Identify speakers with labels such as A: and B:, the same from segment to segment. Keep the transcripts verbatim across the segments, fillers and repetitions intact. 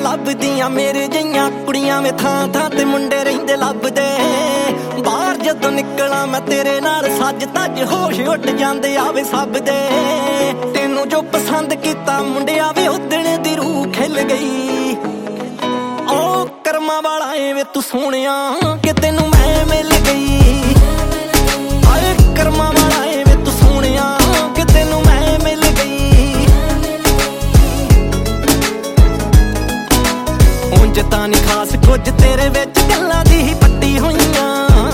A: ਲੱਭਦੀਆਂ ਮੇਰੇ ਜਈਆਂ ਕੁੜੀਆਂ ਵੇ ਥਾਂ ਥਾਂ ਤੇ ਮੁੰਡੇ ਰਹਿੰਦੇ ਲੱਭਦੇ ਬਾਹਰ ਜਦੋਂ ਨਿਕਲਾਂ ਮੈਂ ਤੇਰੇ ਨਾਲ ਸੱਜ ਤੱਜ ਹੋਸ਼ ਉੱਡ ਜਾਂਦੇ ਆਵੇ ਸਭ ਦੇ ਤੈਨੂੰ ਜੋ ਪਸੰਦ ਕੀਤਾ ਮੁੰਡਿਆ ਵੇ ਉਦਣ ਦੀ ਰੂਹ ਖਿਲ ਗਈ ਓ ਕਰਮਾਂ ਵਾਲਾ ਏ ਵੇ ਤੂੰ ਸੋਹਣਿਆ ਕਿ ਤੈਨੂੰ ਮੈਂ ਮਿਲ ਗਈ ਆਏ ਕਰਮਾਂ ਵਾਲਾ ਏ ਵੇ ਤੂੰ ਸੋਹਣਿਆ ਕਿ ਤੈਨੂੰ ਮੈਂ ਮਿਲ ਗਈ ਉਂਝ ਤਾਂ ਨੀ ਖਾਸ ਕੁਝ ਤੇਰੇ ਵਿੱਚ ਗੱਲਾਂ ਦੀ ਹੀ ਪੱਟੀ ਹੋਈਆਂ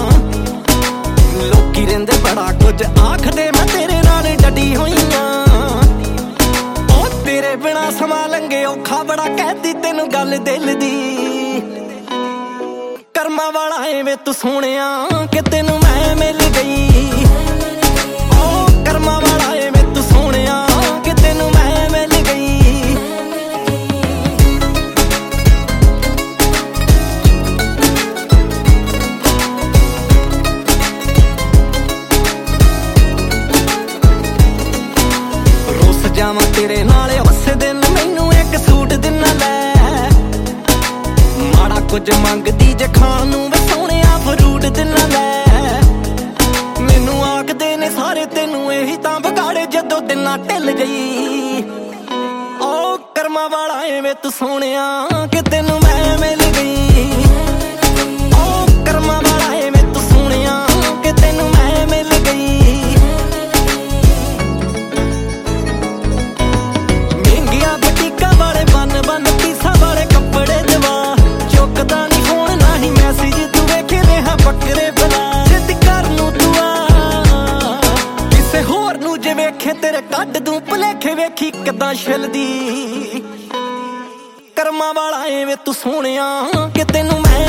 A: ਲੋਕੀ ਰਹਿੰਦੇ ਬੜਾ ਕੁਝ ਆਖਦੇ ਮੈਂ ਤੇਰੇ ਨਾਲ ਡੱਡੀ ਹੋਈਆਂ ਉਹ ਤੇਰੇ ਬਿਨਾ ਸਮਾਂ ਲੰਘੇ ਔਖਾ ਬੜਾ ਕਹਿਦੀ ਤੈਨੂੰ ਗੱਲ ਦਿਲ ਦੀ ਕਰਮਾਂ ਵਾਲਾ ਏ ਵੇ ਤੂੰ ਸੋਹਣਿਆ ਕਿ ਤੈਨੂੰ ਮੈਂ ਮਿਲ ਗਈ ਉਹ ਕਰਮਾਂ ਵਾਲਾ ਏ ਵੇ ਤੂੰ ਸੋਹਣਿਆ ਕਿ ਤੈਨੂੰ ਮੈਂ ਮਿਲ ਗਈ ਰੁੱਸ ਜਾਵਾਂ ਤੇਰੇ ਨਾਲ ਉਸੇ ਦਿਨ ਮੈਨੂੰ ਇੱਕ ਸੂਟ ਦਿਨਾ ਲੈ ਮਾੜਾ ਕੁਝ ਮੰਗਦੀ ਜੇ ਖਾਣ ਨੂੰ ਵੇ ਸੋਹਣਿਆ ਫਰੂਟ ਦਿਨਾ ਲੈ ਮੈਨੂੰ ਆਖਦੇ ਨੇ ਸਾਰੇ ਤੈਨੂੰ ਇਹੀ ਤਾਂ ਵਿਗਾੜੇ ਜਦੋਂ ਦਿਨਾਂ ਢਿੱਲ ਗਈ ਓ ਕਰਮਾਂ ਵਾਲਾ ਏ ਵੇ ਤੂੰ ਸੋਹਣਿਆ ਕਿ ਤੈਨੂੰ ਮੈਂ ਮਿਲ ਗਈ ਓ ਕਰਮਾਂ ਵਾਲਾ ਏ ਵੇ ਤੂੰ ਸੋਹਣਿਆ ਕਿ ਤੈਨੂੰ ਮੈਂ ਮਿਲ ਗਈ ਮਹਿੰਗੀਆਂ ਬੁਟੀਕਾਂ ਵਾਲੇ ਬੰਨ ਬੰਨ ਪੀਸਾਂ ਵਾਲੇ ਕੱਪੜੇ ਦਵਾ ਚੁੱਕਦਾ ਨੀ ਫੋਨ ਨਾ ਹੀ ਮੈਸੇਜ ਤੂੰ ਵੇਖੇ ਰਿਹਾ ਬੱਕਰੇ ਬਲਾ ਜਿੱਦ ਕਰ ਨੂੰ ਤੂੰ ਆ ਕਿਸੇ ਹੋਰ ਨੂੰ ਜੇ ਵੇਖੇ ਤੇਰੇ ਕੱਢ ਦੂੰ ਭੁਲੇਖੇ ਵੇਖੀ ਕਿੱਦਾਂ ਛਿਲਦੀ ਕਰਮਾਂ ਵਾਲਾ ਏ ਵੇ ਤੂੰ ਸੋਹਣਿਆ ਕਿ ਤੈਨੂੰ ਮੈਂ